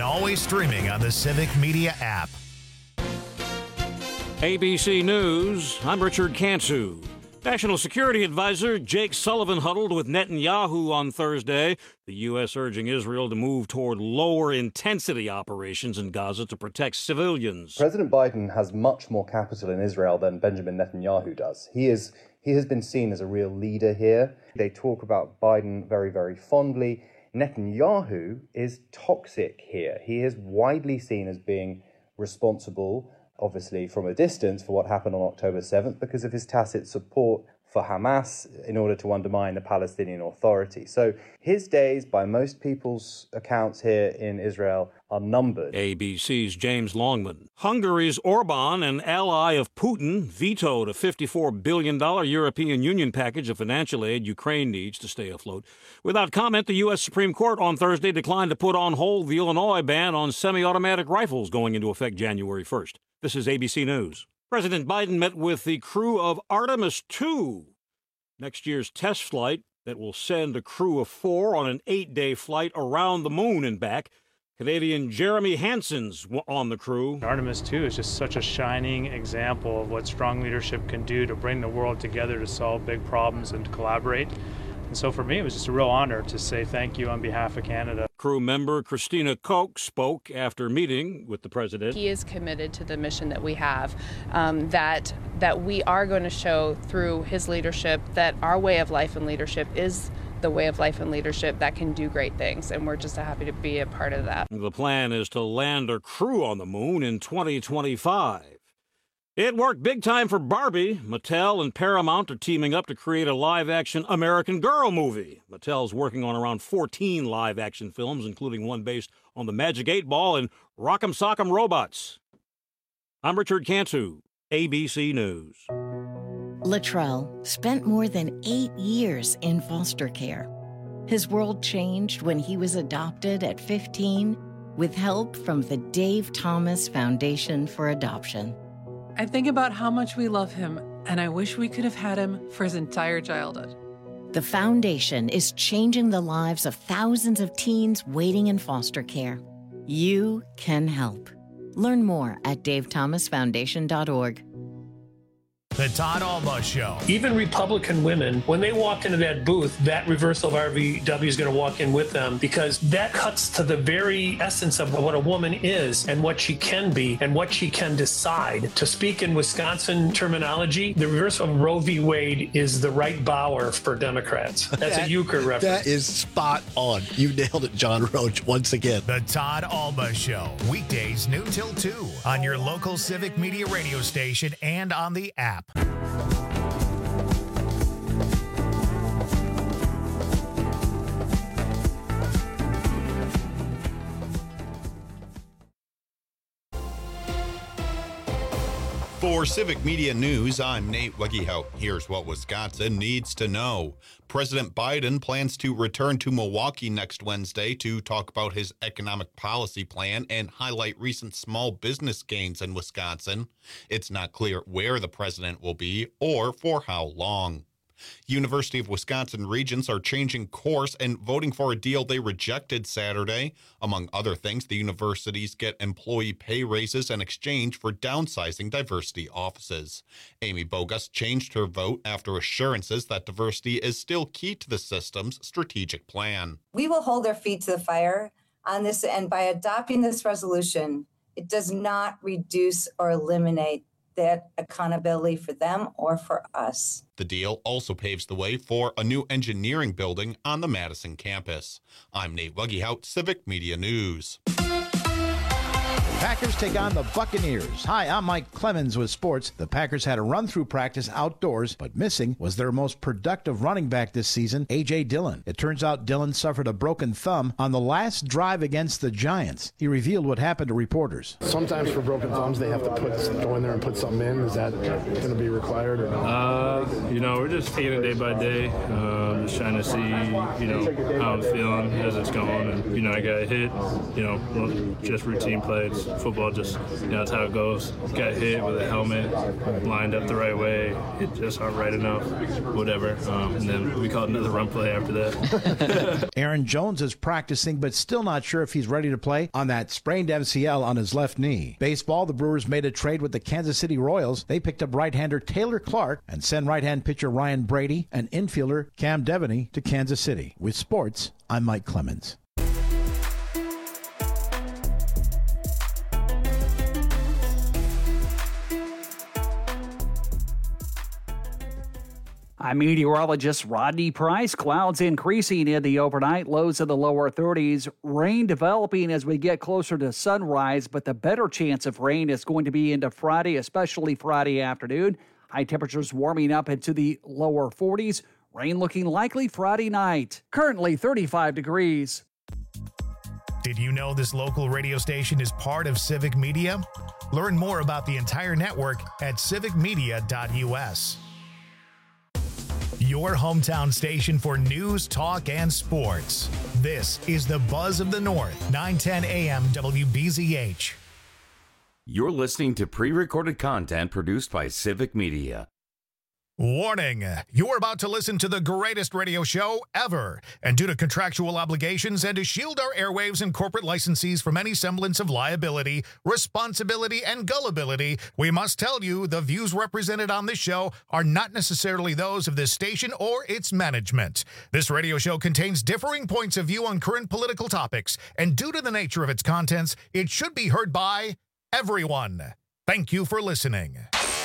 always streaming on the Civic Media app. ABC News, I'm Richard Cantu. National Security Advisor Jake Sullivan huddled with Netanyahu on Thursday, the U.S. urging Israel to move toward lower-intensity operations in Gaza to protect civilians. President Biden has much more capital in Israel than Benjamin Netanyahu does. He has been seen as a real leader here. They talk about Biden very, very fondly. Netanyahu is toxic here. He is widely seen as being responsible, obviously from a distance, for what happened on October 7th because of his tacit support for Hamas in order to undermine the Palestinian Authority. So his days, by most people's accounts here in Israel, are numbered. ABC's James Longman. Hungary's Orban, an ally of Putin, vetoed a $54 billion European Union package of financial aid Ukraine needs to stay afloat. Without comment, the U.S. Supreme Court on Thursday declined to put on hold the Illinois ban on semi-automatic rifles going into effect January 1st. This is ABC News. President Biden met with the crew of Artemis II, next year's test flight that will send a crew of 4 on an 8-day flight around the moon and back. Canadian Jeremy Hansen's on the crew. Artemis II is just such a shining example of what strong leadership can do to bring the world together to solve big problems and to collaborate. And so for me, it was just a real honor to say thank you on behalf of Canada. Crew member Christina Koch spoke after meeting with the president. He is committed to the mission that we have, that we are going to show through his leadership that our way of life and leadership is the way of life and leadership that can do great things, and we're just happy to be a part of that. The plan is to land a crew on the moon in 2025. It worked big time for Barbie. Mattel and Paramount are teaming up to create a live-action American Girl movie. Mattel's working on around 14 live-action films, including one based on the Magic 8 Ball and Rock'em Sock'em Robots. I'm Richard Cantu, ABC News. Latrell spent more than 8 years in foster care. His world changed when he was adopted at 15 with help from the Dave Thomas Foundation for Adoption. I think about how much we love him, and I wish we could have had him for his entire childhood. The foundation is changing the lives of thousands of teens waiting in foster care. You can help. Learn more at davethomasfoundation.org. The Todd Alba Show. Even Republican women, when they walk into that booth, that reversal of RVW is going to walk in with them because that cuts to the very essence of what a woman is and what she can be and what she can decide. To speak in Wisconsin terminology, the reversal of Roe v. Wade is the right Bauer for Democrats. That's a euchre reference. That is spot on. You nailed it, John Roach, once again. The Todd Alba Show. Weekdays noon till 2 on your local Civic Media radio station and on the app. For Civic Media News, I'm Nate Wegehout. Here's what Wisconsin needs to know. President Biden plans to return to Milwaukee next Wednesday to talk about his economic policy plan and highlight recent small business gains in Wisconsin. It's not clear where the president will be or for how long. University of Wisconsin regents are changing course and voting for a deal they rejected Saturday. Among other things, the universities get employee pay raises in exchange for downsizing diversity offices. Amy Bogus changed her vote after assurances that diversity is still key to the system's strategic plan. We will hold our feet to the fire on this, and by adopting this resolution, it does not reduce or eliminate that accountability for them or for us. The deal also paves the way for a new engineering building on the Madison campus. I'm Nate Wegehout, Civic Media News. Packers take on the Buccaneers. Hi, I'm Mike Clemens with sports. The Packers had a run-through practice outdoors, but missing was their most productive running back this season, A.J. Dillon. It turns out Dillon suffered a broken thumb on the last drive against the Giants. He revealed what happened to reporters. Sometimes for broken thumbs, they have to go in there and put something in. Is that going to be required or no? We're just taking it day by day, just trying to see, how I'm feeling as it's going. And, I got hit, just routine plays. football, just, that's how it goes. Got hit with a helmet, lined up the right way, hit just not right enough, whatever. And then we called another run play after that. Aaron Jones is practicing, but still not sure if he's ready to play on that sprained MCL on his left knee. Baseball, the Brewers made a trade with the Kansas City Royals. They picked up right-hander Taylor Clark and send right-hand pitcher Ryan Brady and infielder Cam Devaney to Kansas City. With sports, I'm Mike Clemens. I'm meteorologist Rodney Price. Clouds increasing in the overnight, lows in the lower 30s. Rain developing as we get closer to sunrise, but the better chance of rain is going to be into Friday, especially Friday afternoon. High temperatures warming up into the lower 40s. Rain looking likely Friday night. Currently 35 degrees. Did you know this local radio station is part of Civic Media? Learn more about the entire network at civicmedia.us. Your hometown station for news, talk, and sports. This is the Buzz of the North, 910 AM WBZH. You're listening to pre-recorded content produced by Civic Media. Warning, you're about to listen to the greatest radio show ever. And due to contractual obligations and to shield our airwaves and corporate licensees from any semblance of liability, responsibility, and gullibility, we must tell you the views represented on this show are not necessarily those of this station or its management. This radio show contains differing points of view on current political topics, and due to the nature of its contents, it should be heard by everyone. Thank you for listening.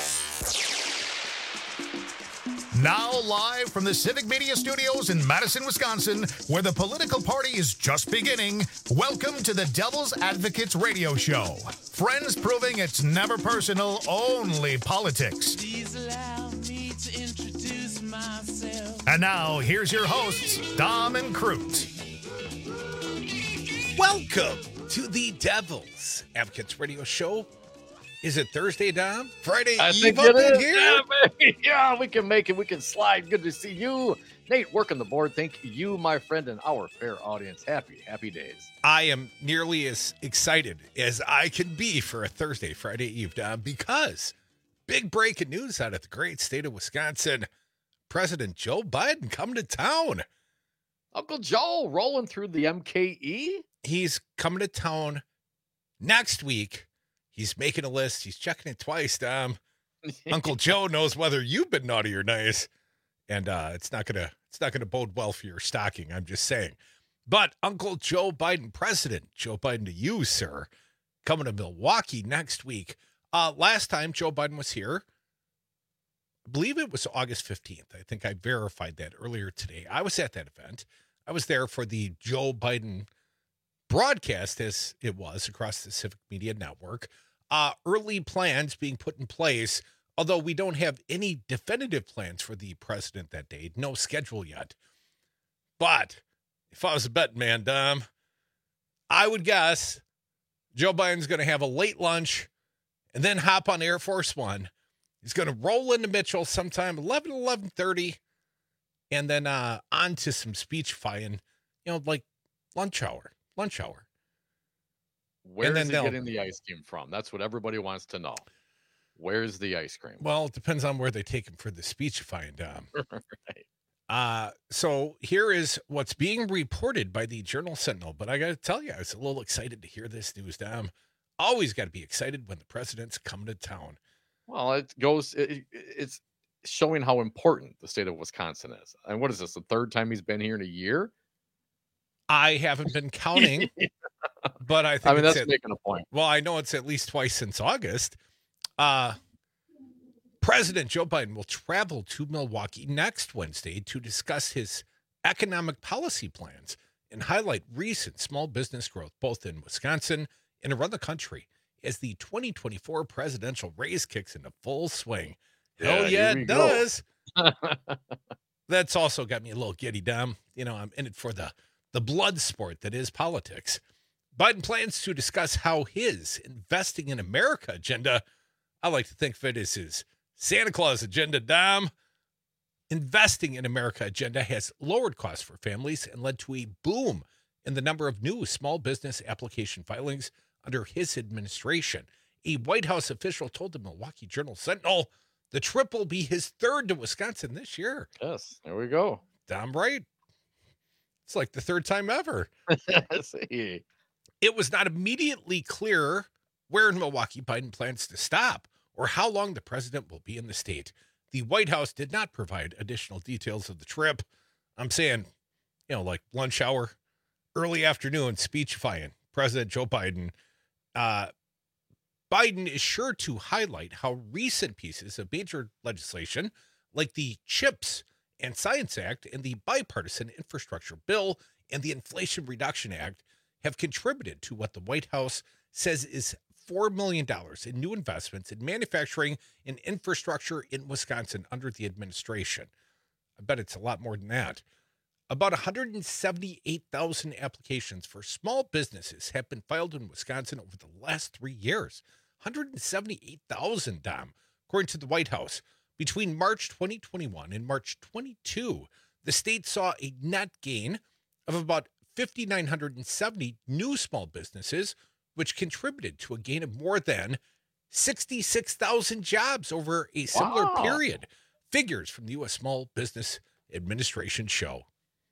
Now live from the Civic Media Studios in Madison, Wisconsin, where the political party is just beginning, welcome to the Devil's Advocates Radio Show. Friends proving it's never personal, only politics. Please allow me to introduce myself. And now, here's your hosts, Dom and Crute. Welcome to the Devil's Advocates Radio Show. Is it Thursday, Dom? Friday Eve up in here? Yeah, baby. Yeah, we can make it. We can slide. Good to see you. Nate, working the board. Thank you, my friend, and our fair audience. Happy days. I am nearly as excited as I can be for a Thursday, Friday Eve, Dom, because big breaking news out of the great state of Wisconsin. President Joe Biden coming to town. Uncle Joe rolling through the MKE. He's coming to town next week. He's making a list. He's checking it twice, Dom. Uncle Joe knows whether you've been naughty or nice, and it's not gonna bode well for your stocking. I'm just saying. But Uncle Joe Biden, President Joe Biden to you, sir, coming to Milwaukee next week. Last time Joe Biden was here, I believe it was August 15th. I think I verified that earlier today. I was at that event. I was there for the Joe Biden broadcast, as it was across the Civic Media Network. Early plans being put in place, although we don't have any definitive plans for the president that day. No schedule yet. But if I was a betting man, Dom, I would guess Joe Biden's going to have a late lunch and then hop on Air Force One. He's going to roll into Mitchell sometime 11:30, and then on to some speechifying, like lunch hour. Where's he getting the ice cream from? That's what everybody wants to know. Where's the ice cream? Well, it depends on where they take him for the speechifying, Dom. Right. So here is what's being reported by the Journal-Sentinel. But I got to tell you, I was a little excited to hear this news, Dom. Always got to be excited when the president's coming to town. Well, it's showing how important the state of Wisconsin is. And what is this, the third time he's been here in a year? I haven't been counting, but I think that's making a point. Well, I know it's at least twice since August. President Joe Biden will travel to Milwaukee next Wednesday to discuss his economic policy plans and highlight recent small business growth, both in Wisconsin and around the country, as the 2024 presidential race kicks into full swing. Hell yeah, it does. That's also got me a little giddy, Dom. I'm in it for the blood sport that is politics. Biden plans to discuss how his Investing in America agenda, I like to think of it as his Santa Claus agenda, Dom. Investing in America agenda has lowered costs for families and led to a boom in the number of new small business application filings under his administration. A White House official told the Milwaukee Journal-Sentinel the trip will be his third to Wisconsin this year. Yes, there we go. Damn right. It's like the third time ever. See. It was not immediately clear where in Milwaukee Biden plans to stop or how long the president will be in the state. The White House did not provide additional details of the trip. I'm saying, like lunch hour, early afternoon, speechifying President Joe Biden. Biden is sure to highlight how recent pieces of major legislation, like the CHIPS and Science Act and the Bipartisan Infrastructure Bill and the Inflation Reduction Act, have contributed to what the White House says is $4 million in new investments in manufacturing and infrastructure in Wisconsin under the administration. I bet it's a lot more than that. About 178,000 applications for small businesses have been filed in Wisconsin over the last 3 years. 178,000, Dom, according to the White House. Between March 2021 and March 22, the state saw a net gain of about 5,970 new small businesses, which contributed to a gain of more than 66,000 jobs over a similar period. Figures from the U.S. Small Business Administration show.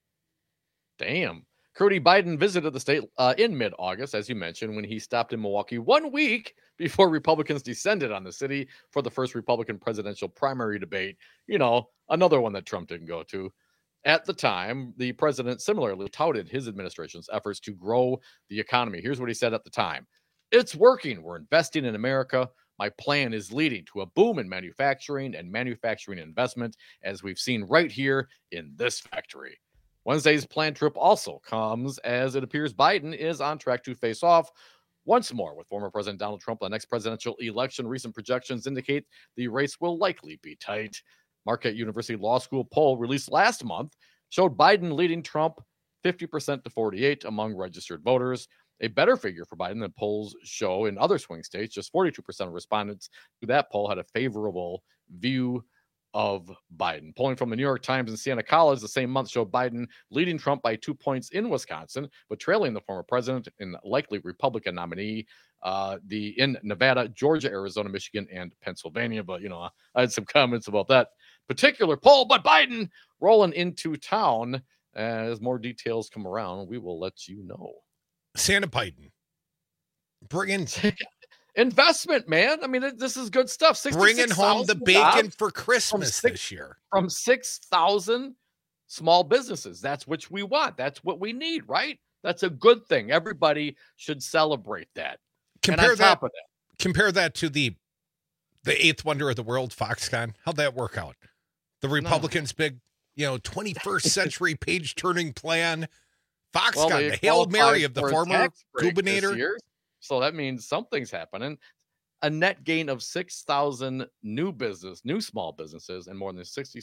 Damn. Cody Biden visited the state in mid-August, as you mentioned, when he stopped in Milwaukee 1 week before Republicans descended on the city for the first Republican presidential primary debate. Another one that Trump didn't go to. At the time, the president similarly touted his administration's efforts to grow the economy. Here's what he said at the time. It's working. We're investing in America. My plan is leading to a boom in manufacturing and manufacturing investment, as we've seen right here in this factory. Wednesday's planned trip also comes as it appears Biden is on track to face off once more with former President Donald Trump in the next presidential election. Recent projections indicate the race will likely be tight. Marquette University Law School poll released last month showed Biden leading Trump 50% to 48% among registered voters. A better figure for Biden than polls show in other swing states. Just 42% of respondents to that poll had a favorable view of Biden. Polling from the New York Times and Siena College the same month showed Biden leading Trump by 2 points in Wisconsin, but trailing the former president and likely Republican nominee in Nevada, Georgia, Arizona, Michigan, and Pennsylvania. But, I had some comments about that particular poll, but Biden rolling into town. As more details come around, we will let you know. Santa Biden. Bring in investment, man. I mean, this is good stuff. Bringing home the bacon for Christmas this year. From 6,000 small businesses. That's what we want. That's what we need, right? That's a good thing. Everybody should celebrate that. Compare that to the eighth wonder of the world, Foxconn. How'd that work out? The Republicans' big, 21st century page-turning plan. Foxconn, the Hail Mary of the former gubernator. So that means something's happening. A net gain of 6,000 new small businesses and more than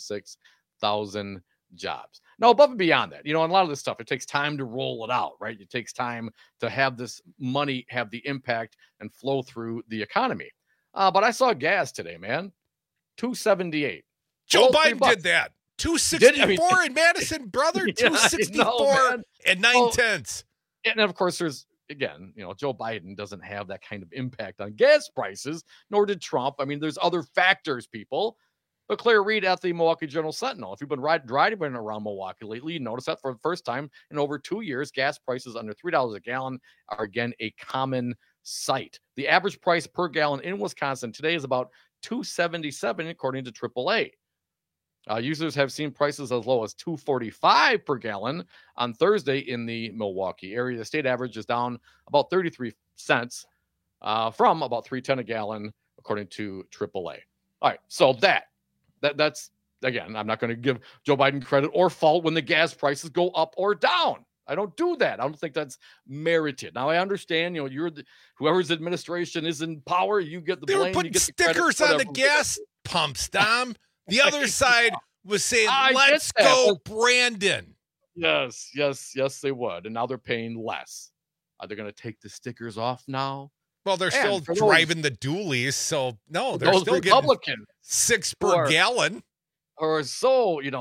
66,000 jobs. Now, above and beyond that, and a lot of this stuff, it takes time to roll it out, right? It takes time to have this money have the impact and flow through the economy. But I saw gas today, man. $2.78. Joe Biden did that. $2.64 in Madison, brother. $2.64 and 9/10. And of course, there's, again, Joe Biden doesn't have that kind of impact on gas prices, nor did Trump. I mean, there's other factors, people. But Claire Reed at the Milwaukee Journal-Sentinel. If you've been driving around Milwaukee lately, you notice that for the first time in over 2 years, gas prices under $3 a gallon are again a common sight. The average price per gallon in Wisconsin today is about $2.77, according to AAA. Users have seen prices as low as $2.45 per gallon on Thursday in the Milwaukee area. The state average is down about 33 cents from about $3.10 a gallon, according to AAA. All right, so that's, again, I'm not going to give Joe Biden credit or fault when the gas prices go up or down. I don't do that. I don't think that's merited. Now, I understand, whoever's administration is in power, you get the blame. They were putting stickers on the gas pumps, Dom. The other side was saying, let's go, Brandon. Yes, they would. And now they're paying less. Are they going to take the stickers off now? Well, they're still driving the dualies, so no, they're still getting $6 per gallon. Or so,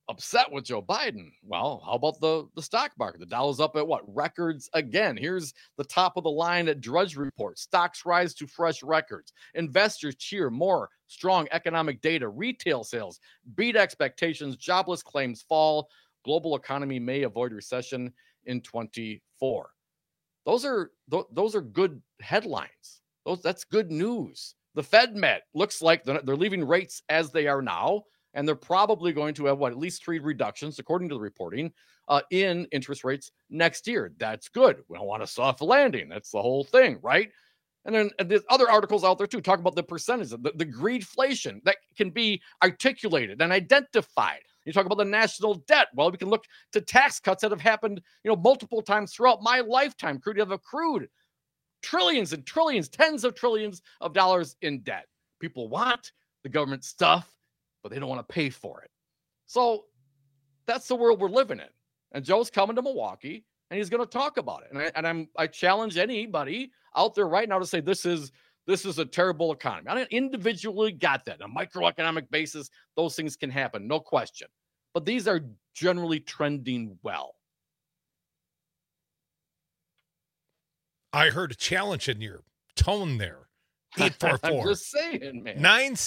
upset with Joe Biden. Well, how about the stock market? The Dow's up at what? Records again. Here's the top of the line at Drudge Report. Stocks rise to fresh records. Investors cheer more strong economic data. Retail sales beat expectations. Jobless claims fall. Global economy may avoid recession in 24. Those are good headlines. That's good news. The Fed met. Looks like they're leaving rates as they are now. And they're probably going to have, at least 3 reductions, according to the reporting, in interest rates next year. That's good. We don't want a soft landing. That's the whole thing, right? And then there's other articles out there, too, talk about the percentage, the greedflation that can be articulated and identified. You talk about the national debt. Well, we can look to tax cuts that have happened, multiple times throughout my lifetime. Have accrued trillions and trillions, tens of trillions of dollars in debt. People want the government stuff, but they don't want to pay for it. So that's the world we're living in. And Joe's coming to Milwaukee, and he's going to talk about it. And I challenge anybody out there right now to say this is a terrible economy. I individually got that. On a microeconomic basis, those things can happen, no question. But these are generally trending well. I heard a challenge in your tone there. 844. I'm just saying, man.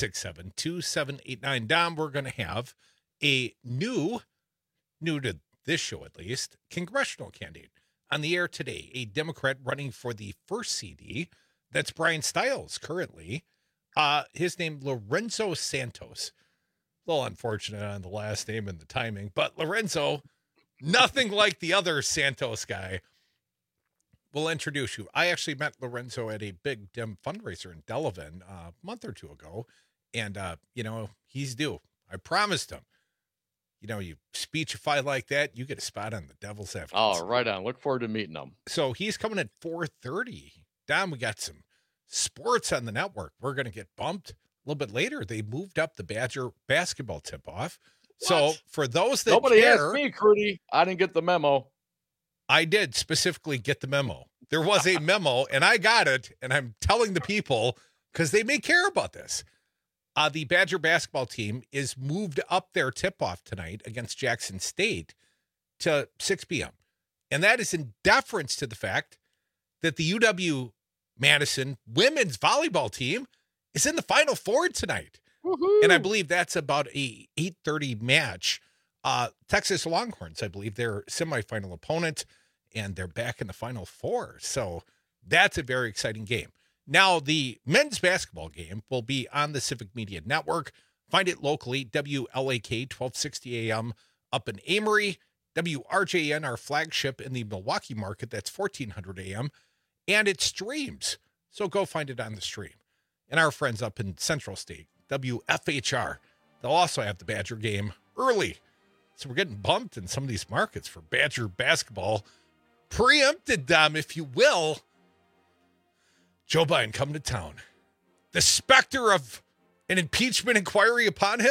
967-2789. Dom, we're going to have a new to this show at least, congressional candidate on the air today. A Democrat running for the first CD. That's Brian Stiles currently. His name, Lorenzo Santos. A little unfortunate on the last name and the timing, but Lorenzo, nothing like the other Santos guy. We'll introduce you. I actually met Lorenzo at a big Dem fundraiser in Delavan a month or two ago. And, he's due. I promised him. You speechify like that, you get a spot on the Devil's Advocates. Oh, right on. Look forward to meeting him. So he's coming at 4:30. Dom, we got some sports on the network. We're going to get bumped a little bit later. They moved up the Badger basketball tip-off. So for those that Nobody care, asked me, Crudy. I didn't get the memo. I did specifically get the memo. There was a memo, and I got it, and I'm telling the people because they may care about this. The Badger basketball team is moved up their tip-off tonight against Jackson State to 6 p.m. And that is in deference to the fact that the UW-Madison women's volleyball team is in the Final Four tonight. Woo-hoo. And I believe that's about a 8:30 match. Texas Longhorns, I believe, their semifinal opponent, and they're back in the Final Four. So that's a very exciting game. Now, the men's basketball game will be on the Civic Media Network. Find it locally, WLAK 1260 AM up in Amory, WRJN, our flagship in the Milwaukee market, that's 1400 AM, and it streams. So go find it on the stream. And our friends up in Central State, WFHR, they'll also have the Badger game early. So we're getting bumped in some of these markets for Badger basketball. Preempted them, if you will. Joe Biden coming to town. The specter of an impeachment inquiry upon him? ?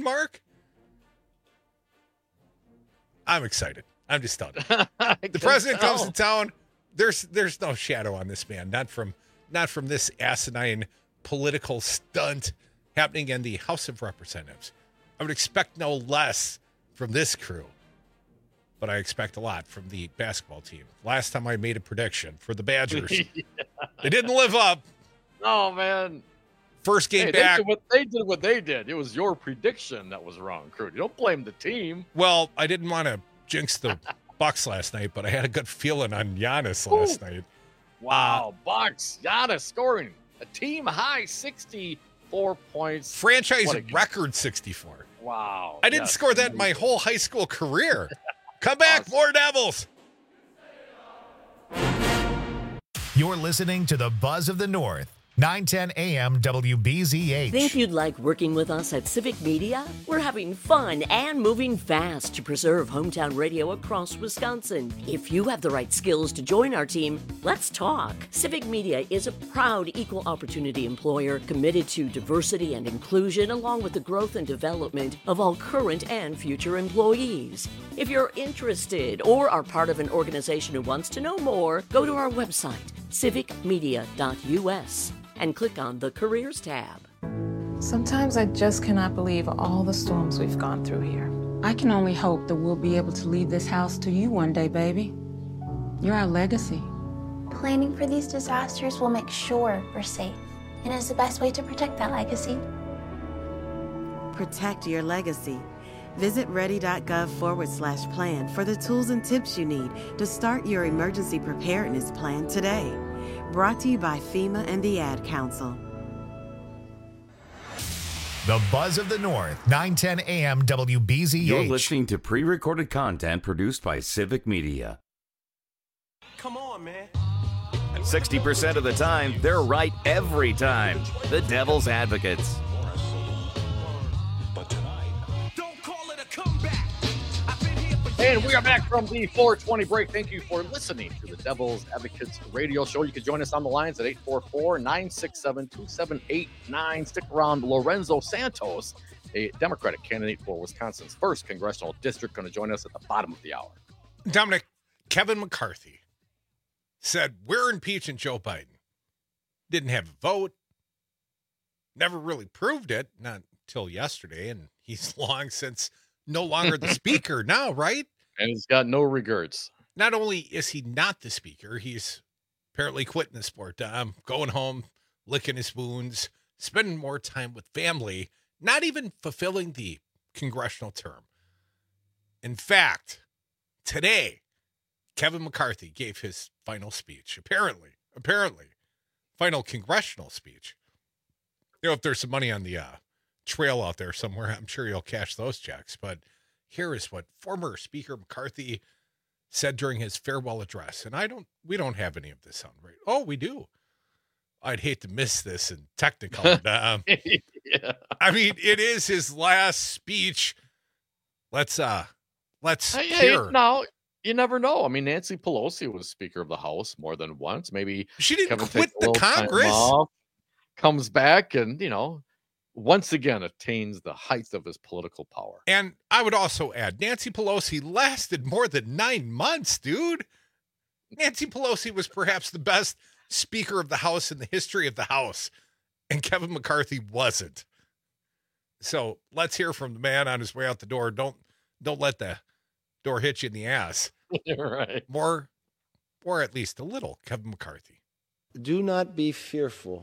I'm excited. I'm just stunned. The president comes to town. There's no shadow on this man. Not from this asinine political stunt happening in the House of Representatives. I would expect no less from this crew. But I expect a lot from the basketball team. Last time I made a prediction for the Badgers, they didn't live up. Oh, man. First game back. They did what they did. It was your prediction that was wrong, Crudy. Don't blame the team. Well, I didn't want to jinx the Bucks last night, but I had a good feeling on Giannis last night. Wow, Bucks. Giannis scoring a team-high 64 points. Franchise record 64. Wow. I didn't score that my whole high school career. Come back, more Devils. You're listening to the Buzz of the North. 910 AM WBZH. Think you'd like working with us at Civic Media? We're having fun and moving fast to preserve hometown radio across Wisconsin. If you have the right skills to join our team, let's talk. Civic Media is a proud equal opportunity employer committed to diversity and inclusion along with the growth and development of all current and future employees. If you're interested or are part of an organization who wants to know more, go to our website, civicmedia.us. and click on the Careers tab. Sometimes I just cannot believe all the storms we've gone through here. I can only hope that we'll be able to leave this house to you one day, baby. You're our legacy. Planning for these disasters will make sure we're safe, and is the best way to protect that legacy. Protect your legacy. Visit ready.gov/plan for the tools and tips you need to start your emergency preparedness plan today. Brought to you by FEMA and the Ad Council. The Buzz of the North, 9:10 a.m. WBZH. You're listening to pre-recorded content produced by Civic Media. Come on, man. 60% of the time, they're right every time. The Devil's Advocates. And we are back from the 420 break. Thank you for listening to the Devil's Advocates radio show. You can join us on the lines at 844-967-2789. Stick around. Lorenzo Santos, a Democratic candidate for Wisconsin's 1st congressional district, going to join us at the bottom of the hour. Dominic, Kevin McCarthy said, we're impeaching Joe Biden. Didn't have a vote. Never really proved it, not until yesterday, and he's long since no longer the speaker now, right? And he's got no regrets. Not only is he not the speaker, he's apparently quitting the sport. Going home, licking his wounds, spending more time with family, not even fulfilling the congressional term. In fact, today, Kevin McCarthy gave his final speech. Apparently, final congressional speech. You know, if there's some money on the trail out there somewhere, I'm sure you'll cash those checks. But here is what former Speaker McCarthy said during his farewell address. And we don't have any of this on, right? Oh, we do. I'd hate to miss this in Technicolor. Yeah. I mean, it is his last speech. Let's hear. Now, you never know. I mean, Nancy Pelosi was Speaker of the House more than once. Maybe she didn't Kevin quit the Congress. Comes back and, once again attains the heights of his political power. And I would also add, Nancy Pelosi lasted more than 9 months, dude. Nancy Pelosi was perhaps the best Speaker of the House in the history of the House, and Kevin McCarthy wasn't. So let's hear from the man on his way out the door. Don't let the door hit you in the ass. Right. More, or at least a little, Kevin McCarthy. Do not be fearful.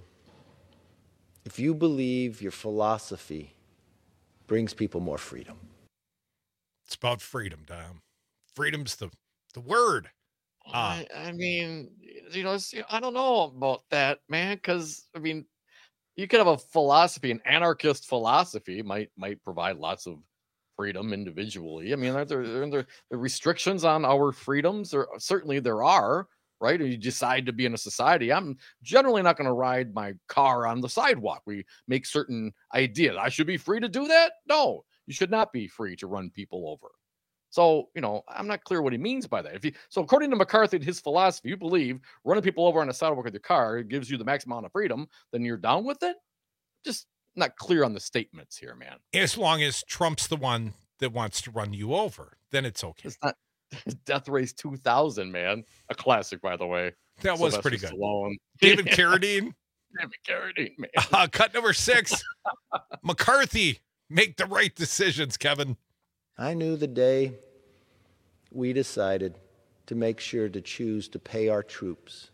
If you believe your philosophy brings people more freedom. It's about freedom, Dom. Freedom's the word. I mean, I don't know about that, man, because, you could have a philosophy, an anarchist philosophy might provide lots of freedom individually. I mean, are there restrictions on our freedoms? Certainly there are. Right? Or you decide to be in a society. I'm generally not going to ride my car on the sidewalk. We make certain ideas. I should be free to do that? No, you should not be free to run people over. So, I'm not clear what he means by that. So according to McCarthy and his philosophy, you believe running people over on the sidewalk with your car gives you the maximum amount of freedom, then you're down with it? Just not clear on the statements here, man. As long as Trump's the one that wants to run you over, then it's okay. It's not Death Race 2000, man. A classic, by the way. That was pretty good. Stallone. David Carradine. David Carradine, man. Cut number 6. McCarthy, make the right decisions, Kevin. I knew the day we decided to make sure to choose to pay our troops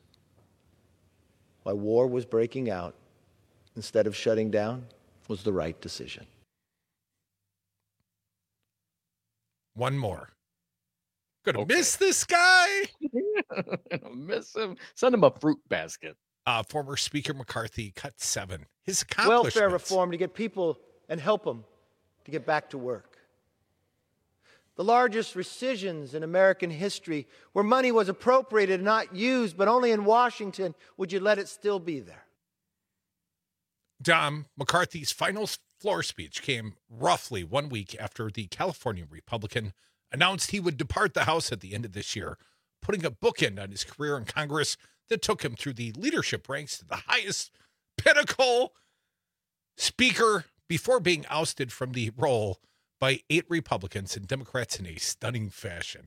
while war was breaking out instead of shutting down was the right decision. One more. Gonna miss this guy. Miss him. Send him a fruit basket. Former Speaker McCarthy cut 7. His accomplishments. Welfare reform to get people and help them to get back to work. The largest rescissions in American history, where money was appropriated and not used, but only in Washington, would you let it still be there? Dom, McCarthy's final floor speech came roughly 1 week after the California Republican announced he would depart the House at the end of this year, putting a bookend on his career in Congress that took him through the leadership ranks to the highest pinnacle speaker before being ousted from the role by 8 Republicans and Democrats in a stunning fashion.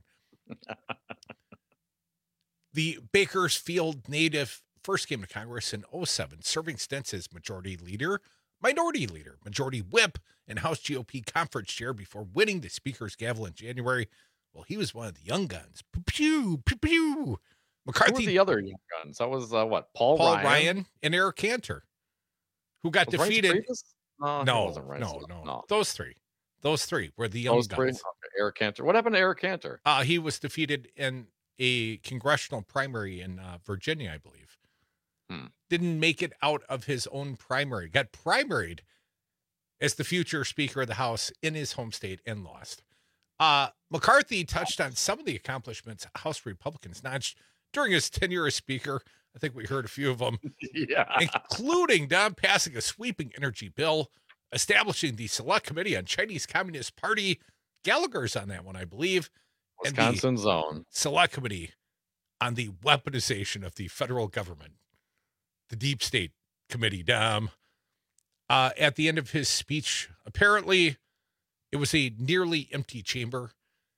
The Bakersfield native first came to Congress in 2007, serving stints as majority leader, minority leader, majority whip, and House GOP conference chair before winning the Speaker's gavel in January. Well, he was one of the young guns. Pew, pew, pew. McCarthy. Who were the other young guns? That was what? Paul Ryan and Eric Cantor, who got defeated. No. Those three were the young guns. Okay. Eric Cantor. What happened to Eric Cantor? He was defeated in a congressional primary in Virginia, I believe. Didn't make it out of his own primary. Got primaried as the future Speaker of the House in his home state and lost. McCarthy touched on some of the accomplishments House Republicans notched during his tenure as Speaker. I think we heard a few of them, including Don passing a sweeping energy bill, establishing the Select Committee on Chinese Communist Party. Gallagher's on that one, I believe. Wisconsin's own Select Committee on the weaponization of the federal government, the Deep State Committee, Dom. At the end of his speech, apparently it was a nearly empty chamber.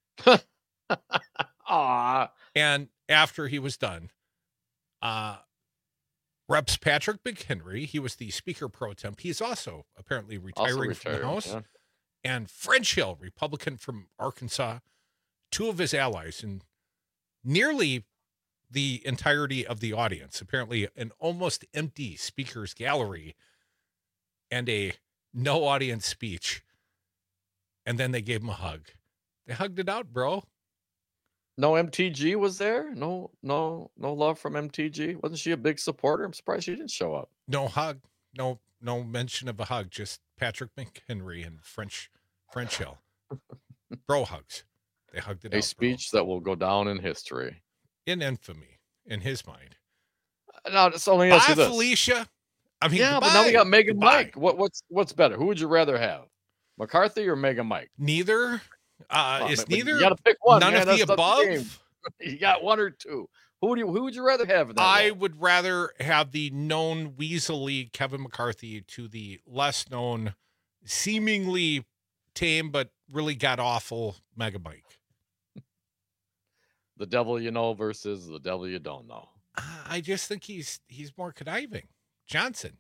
And after he was done, Reps Patrick McHenry, he was the Speaker pro temp. He's also apparently retiring from the House. Yeah. And French Hill, Republican from Arkansas, two of his allies, and nearly the entirety of the audience, apparently an almost empty speaker's gallery and a no audience speech. And then they gave him a hug. They hugged it out, bro. No MTG was there? No love from MTG? Wasn't she a big supporter? I'm surprised she didn't show up. No hug. No mention of a hug. Just Patrick McHenry and French Hill. Bro hugs. They hugged it out. A speech that will go down in history. In infamy, in his mind. No, it's only us. Bye, Felicia. I mean, yeah, but now we got Meghan Mike. What's better? Who would you rather have? McCarthy or Meghan Mike? Neither. It's neither. You got to pick one. None of the above. You got one or two. Who would you rather have? I would rather have the known weaselly Kevin McCarthy to the less known, seemingly tame but really god awful Meghan Mike. The devil you know versus the devil you don't know. I just think he's more conniving. Johnson,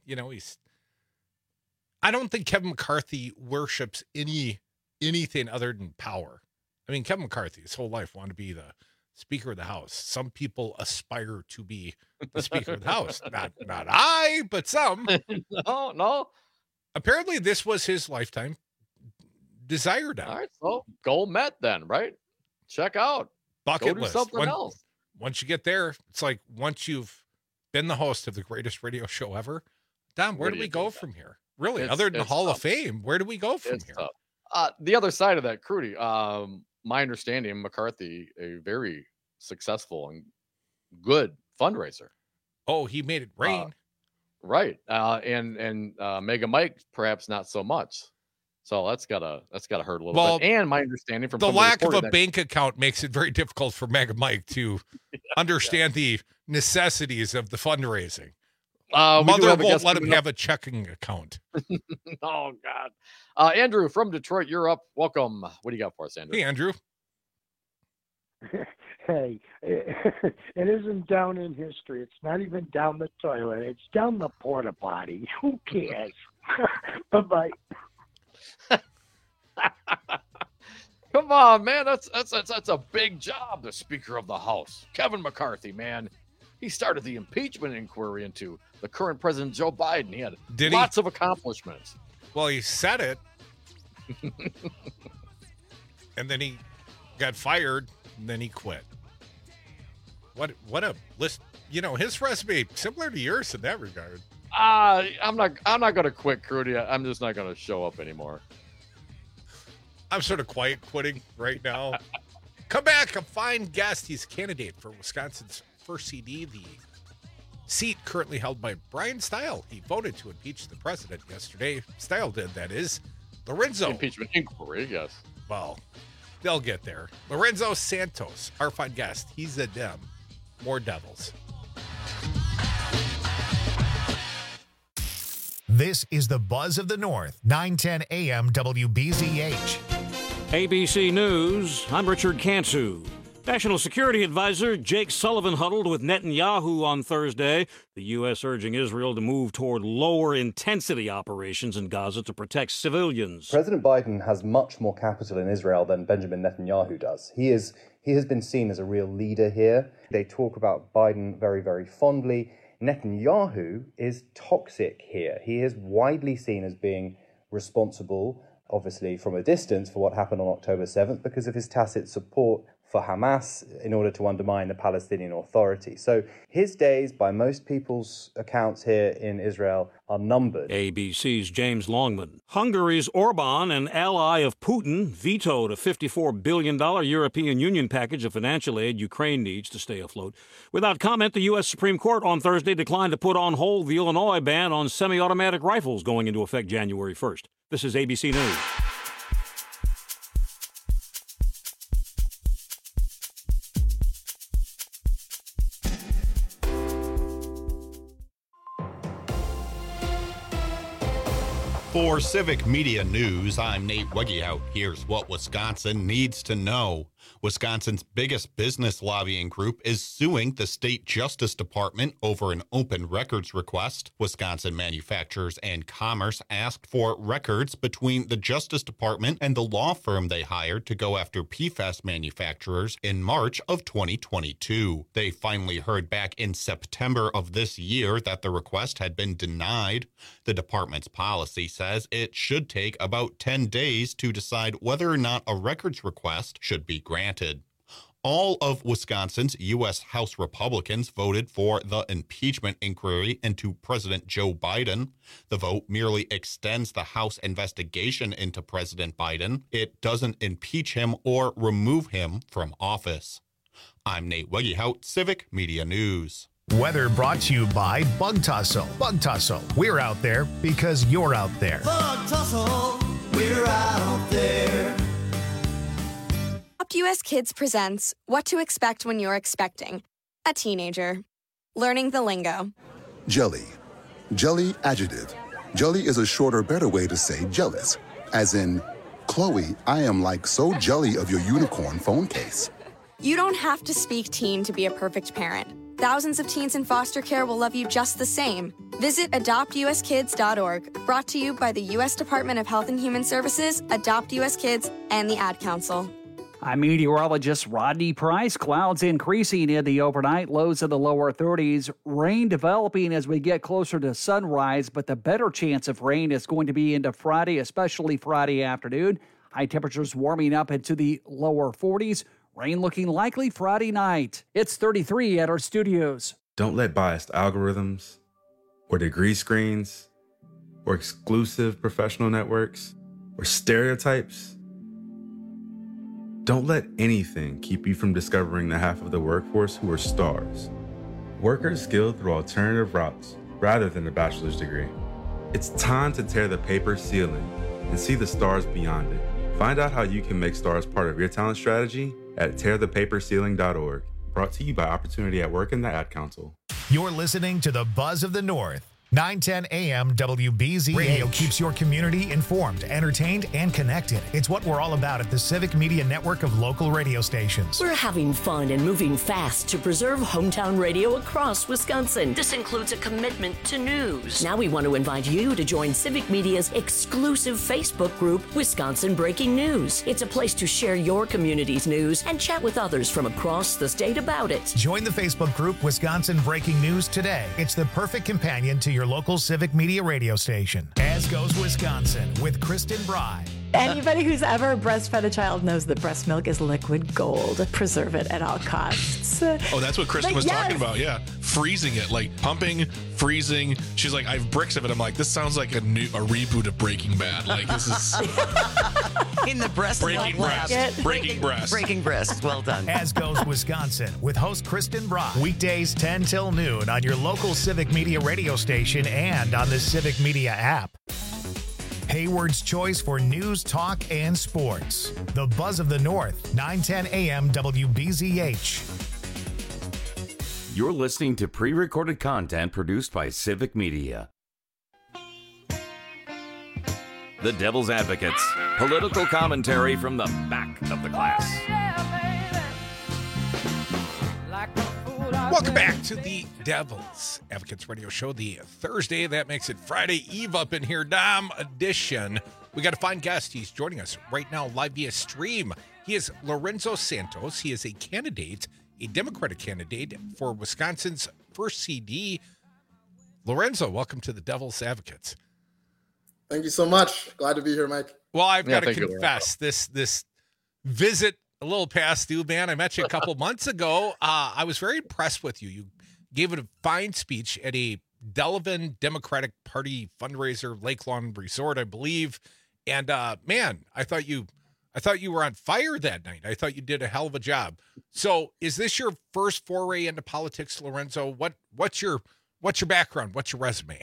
I don't think Kevin McCarthy worships anything other than power. I mean, Kevin McCarthy, his whole life wanted to be the Speaker of the House. Some people aspire to be the Speaker of the House. Not I, but some. No. Apparently, this was his lifetime desire now. All right, so goal met then, right? Check out. Bucket list. Something else. Once you get there, it's like once you've been the host of the greatest radio show ever, Don, where do we go from here? Really, other than the Hall of Fame, where do we go from here? The other side of that, Crudy, my understanding, McCarthy, a very successful and good fundraiser. Oh, he made it rain. Right. And Meghan Mike, perhaps not so much. So that's gotta hurt a little bit. And my understanding from the lack of a bank account makes it very difficult for Meghan Mike to understand the necessities of the fundraising. Mother won't let him have a checking account. Oh God. Andrew from Detroit, you're up. Welcome. What do you got for us, Andrew? Hey, Andrew. Hey, it isn't down in history. It's not even down the toilet. It's down the porta potty. Who cares? Bye-bye. Come on, man. That's a big job, the Speaker of the House. Kevin McCarthy, man. He started the impeachment inquiry into the current President Joe Biden. He had lots of accomplishments. Well, he said it. And then he got fired, and then he quit. What a list. His resume similar to yours in that regard. I'm not going to quit, Crudy. I'm just not going to show up anymore. I'm sort of quiet quitting right now. Come back, a fine guest. He's a candidate for Wisconsin's first CD, the seat currently held by Brian Stile. He voted to impeach the president yesterday. Stile did, that is. Lorenzo. Impeachment inquiry, yes. Well, they'll get there. Lorenzo Santos, our fine guest. He's a Dem. More Devils. This is the Buzz of the North, 910 AM WBZH. ABC News, I'm Richard Cantu. National Security Advisor Jake Sullivan huddled with Netanyahu on Thursday. The U.S. urging Israel to move toward lower-intensity operations in Gaza to protect civilians. President Biden has much more capital in Israel than Benjamin Netanyahu does. He has been seen as a real leader here. They talk about Biden very, very fondly. Netanyahu is toxic here. He is widely seen as being responsible, obviously from a distance, for what happened on October 7th because of his tacit support for Hamas in order to undermine the Palestinian Authority. So his days, by most people's accounts here in Israel, are numbered. ABC's James Longman. Hungary's Orban, an ally of Putin, vetoed a $54 billion European Union package of financial aid Ukraine needs to stay afloat. Without comment, the U.S. Supreme Court on Thursday declined to put on hold the Illinois ban on semi-automatic rifles going into effect January 1st. This is ABC News. For Civic Media News, I'm Nate Wegehout. Here's what Wisconsin needs to know. Wisconsin's biggest business lobbying group is suing the state Justice Department over an open records request. Wisconsin Manufacturers and Commerce asked for records between the Justice Department and the law firm they hired to go after PFAS manufacturers in March of 2022. They finally heard back in September of this year that the request had been denied. The department's policy says it should take about 10 days to decide whether or not a records request should be granted. All of Wisconsin's U.S. House Republicans voted for the impeachment inquiry into President Joe Biden. The vote merely extends the House investigation into President Biden. It doesn't impeach him or remove him from office. I'm Nate Wegehout, Civic Media News. Weather brought to you by Bug Tussle. Bug Tussle, we're out there because you're out there. Bug Tussle, we're out there. Adopt US Kids presents What to Expect When You're Expecting a Teenager. Learning the lingo. Jelly. Jelly adjective. Jelly is a shorter, better way to say jealous. As in, Chloe, I am like so jelly of your unicorn phone case. You don't have to speak teen to be a perfect parent. Thousands of teens in foster care will love you just the same. Visit adoptuskids.org, brought to you by the U.S. Department of Health and Human Services, Adopt US Kids, and the Ad Council. I'm meteorologist Rodney Price. Clouds increasing in the overnight, lows in the lower 30s. Rain developing as we get closer to sunrise, but the better chance of rain is going to be into Friday, especially Friday afternoon. High temperatures warming up into the lower 40s. Rain looking likely Friday night. It's 33 at our studios. Don't let biased algorithms or degree screens or exclusive professional networks or stereotypes. Don't let anything keep you from discovering the half of the workforce who are stars. Workers skilled through alternative routes rather than a bachelor's degree. It's time to tear the paper ceiling and see the stars beyond it. Find out how you can make stars part of your talent strategy at tearthepaperceiling.org. Brought to you by Opportunity at Work and the Ad Council. You're listening to the Buzz of the North. 910 AM WBZH. Radio keeps your community informed, entertained, and connected. It's what we're all about at the Civic Media Network of local radio stations. We're having fun and moving fast to preserve hometown radio across Wisconsin. This includes a commitment to news. Now we want to invite you to join Civic Media's exclusive Facebook group, Wisconsin Breaking News. It's a place to share your community's news and chat with others from across the state about it. Join the Facebook group Wisconsin Breaking News today. It's the perfect companion to your local Civic Media radio station. As Goes Wisconsin with Kristen Bry. Anybody who's ever breastfed a child knows that breast milk is liquid gold. Preserve it at all costs. Oh, that's what Kristen was talking about. Yeah. Freezing it, like pumping, freezing. She's like, I have bricks of it. I'm like, this sounds like a reboot of Breaking Bad. Like, this is in the breast breaking breast. Breaking breast. Breaking breast. Well done. As Goes Wisconsin with host Kristen Bry. Weekdays 10 till noon on your local Civic Media radio station and on the Civic Media app. Hayward's choice for news, talk, and sports. The Buzz of the North, 910 AM WBZH. You're listening to pre-recorded content produced by Civic Media. The Devil's Advocates. Political commentary from the back of the class. Welcome back to the Devil's Advocates Radio Show, the Thursday that makes it Friday Eve up in here, Dom edition. We got a fine guest. He's joining us right now live via stream. He is Lorenzo Santos. He is a candidate, a Democratic candidate for Wisconsin's first CD. Lorenzo, welcome to the Devil's Advocates. Thank you so much. Glad to be here, Mike. Well, I've got to confess, this visit a little past due, man. I met you a couple months ago. I was very impressed with you. You gave a fine speech at a Delavan Democratic Party fundraiser, Lake Lawn Resort, I believe. And man, I thought you were on fire that night. I thought you did a hell of a job. So, is this your first foray into politics, Lorenzo? What's your background? What's your resume?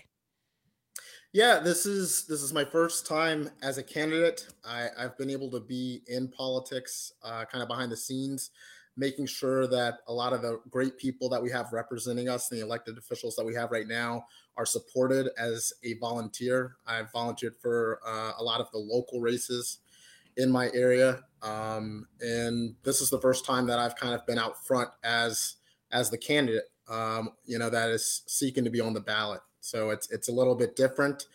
Yeah, this is my first time as a candidate. I've been able to be in politics, kind of behind the scenes, making sure that a lot of the great people that we have representing us, and the elected officials that we have right now, are supported as a volunteer. I've volunteered for a lot of the local races in my area, and this is the first time that I've kind of been out front as the candidate, that is seeking to be on the ballot. So it's a little bit different,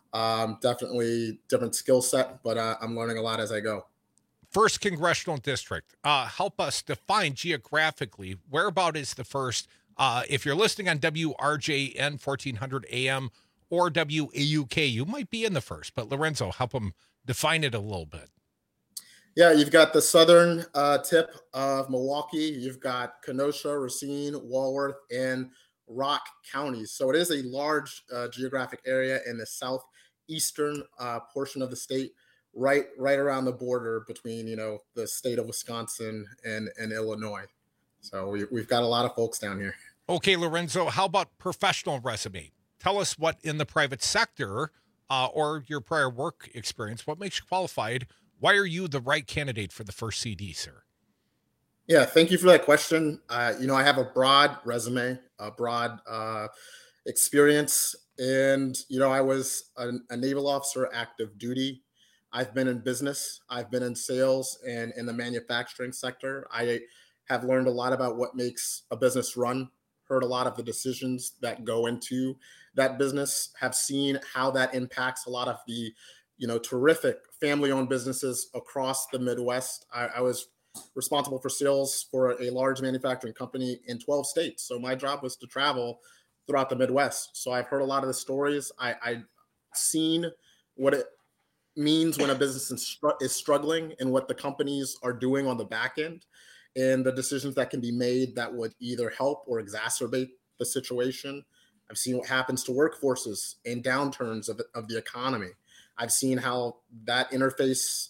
definitely different skill set, but I'm learning a lot as I go. First congressional district. Help us define geographically, whereabout is the first? If you're listening on WRJN 1400 AM or WAUK, you might be in the first, but Lorenzo, help them define it a little bit. Yeah, you've got the southern tip of Milwaukee. You've got Kenosha, Racine, Walworth, and Rock counties. So it is a large geographic area in the southeastern portion of the state, right around the border between, the state of Wisconsin and Illinois. So we've got a lot of folks down here. Okay, Lorenzo, how about professional resume? Tell us what in the private sector or your prior work experience, what makes you qualified? Why are you the right candidate for the first CD, sir? Yeah, thank you for that question. I have a broad resume, a broad experience, and, I was a naval officer, active duty. I've been in business. I've been in sales and in the manufacturing sector. I have learned a lot about what makes a business run, heard a lot of the decisions that go into that business, have seen how that impacts a lot of the, terrific family-owned businesses across the Midwest. I was responsible for sales for a large manufacturing company in 12 states. So my job was to travel throughout the Midwest. So I've heard a lot of the stories. I've seen what it means when a business is struggling and what the companies are doing on the back end, and the decisions that can be made that would either help or exacerbate the situation. I've seen what happens to workforces in downturns of the economy. I've seen how that interface,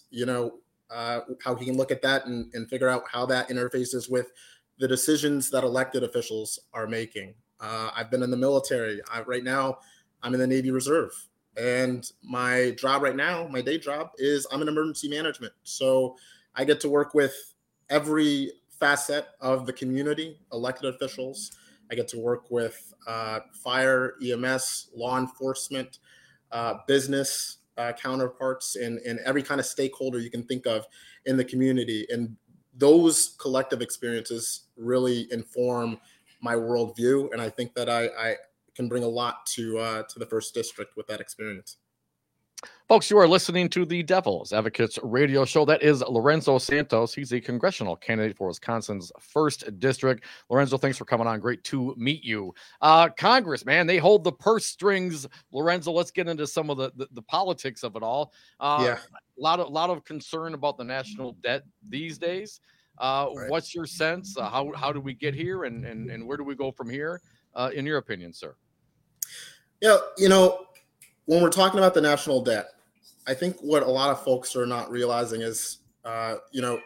how he can look at that and figure out how that interfaces with the decisions that elected officials are making. I've been in the military. Right now, I'm in the Navy Reserve. And my job right now, my day job, is I'm in emergency management. So I get to work with every facet of the community, elected officials. I get to work with fire, EMS, law enforcement, business counterparts, and every kind of stakeholder you can think of in the community. And those collective experiences really inform my worldview. And I think that I can bring a lot to the first district with that experience. Folks, you are listening to the Devil's Advocates radio show. That is Lorenzo Santos. He's a congressional candidate for Wisconsin's first district. Lorenzo, thanks for coming on. Great to meet you. Congress, man, they hold the purse strings. Lorenzo, let's get into some of the politics of it all. A lot of concern about the national debt these days. Right. What's your sense? How do we get here, and where do we go from here, in your opinion, sir? Yeah, when we're talking about the national debt, I think what a lot of folks are not realizing is, on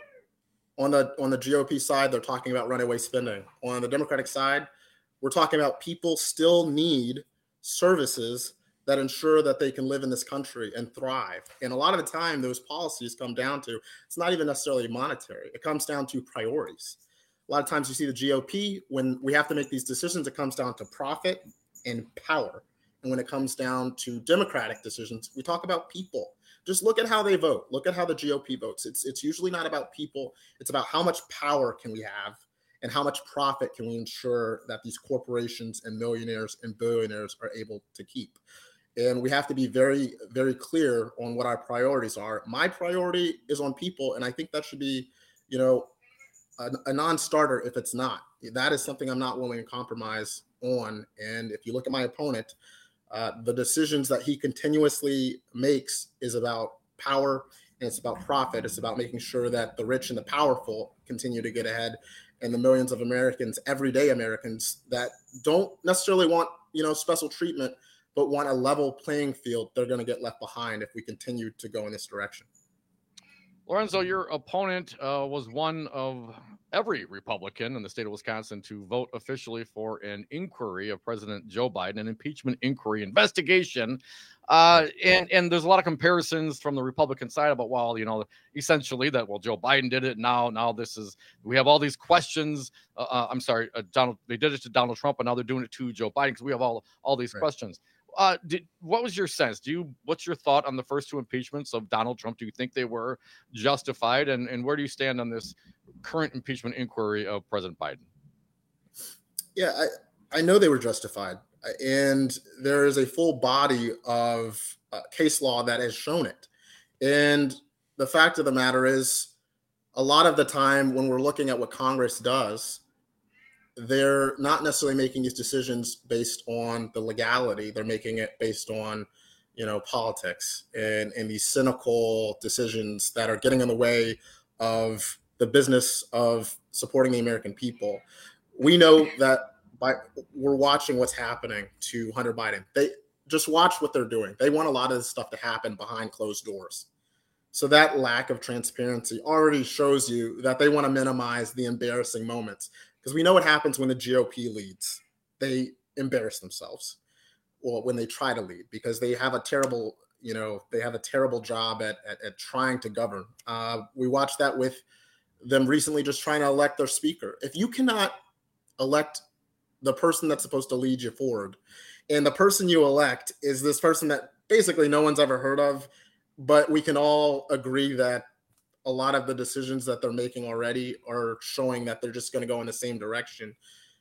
the GOP side, they're talking about runaway spending. On the Democratic side, we're talking about people still need services that ensure that they can live in this country and thrive. And a lot of the time, those policies come down to, it's not even necessarily monetary. It comes down to priorities. A lot of times you see the GOP, when we have to make these decisions, it comes down to profit and power. And when it comes down to Democratic decisions, we talk about people. Just look at how they vote. Look at how the GOP votes. It's usually not about people. It's about how much power can we have and how much profit can we ensure that these corporations and millionaires and billionaires are able to keep. And we have to be very, very clear on what our priorities are. My priority is on people, and I think that should be, a non-starter if it's not. That is something I'm not willing to compromise on. And if you look at my opponent, the decisions that he continuously makes is about power, and it's about profit. It's about making sure that the rich and the powerful continue to get ahead, and the millions of Americans, everyday Americans, that don't necessarily want, special treatment, but want a level playing field, they're going to get left behind if we continue to go in this direction. Lorenzo, your opponent was one of every Republican in the state of Wisconsin to vote officially for an inquiry of President Joe Biden, an impeachment inquiry investigation. And there's a lot of comparisons from the Republican side about, essentially that, Joe Biden did it. Now we have all these questions. They did it to Donald Trump, and now they're doing it to Joe Biden because we have all these questions. What was your sense? What's your thought on the first two impeachments of Donald Trump? Do you think they were justified? And where do you stand on this current impeachment inquiry of President Biden? Yeah, I know they were justified. And there is a full body of case law that has shown it. And the fact of the matter is, a lot of the time when we're looking at what Congress does, they're not necessarily making these decisions based on the legality. They're making it based on, politics and these cynical decisions that are getting in the way of the business of supporting the American people. We know that we're watching what's happening to Hunter Biden. They just watch what they're doing. They want a lot of this stuff to happen behind closed doors. So that lack of transparency already shows you that they want to minimize the embarrassing moments. Because we know what happens when the GOP leads. They embarrass themselves. Well, when they try to lead, because they have a terrible, job at trying to govern. We watched that with them recently just trying to elect their speaker. If you cannot elect the person that's supposed to lead you forward, and the person you elect is this person that basically no one's ever heard of, but we can all agree that a lot of the decisions that they're making already are showing that they're just going to go in the same direction.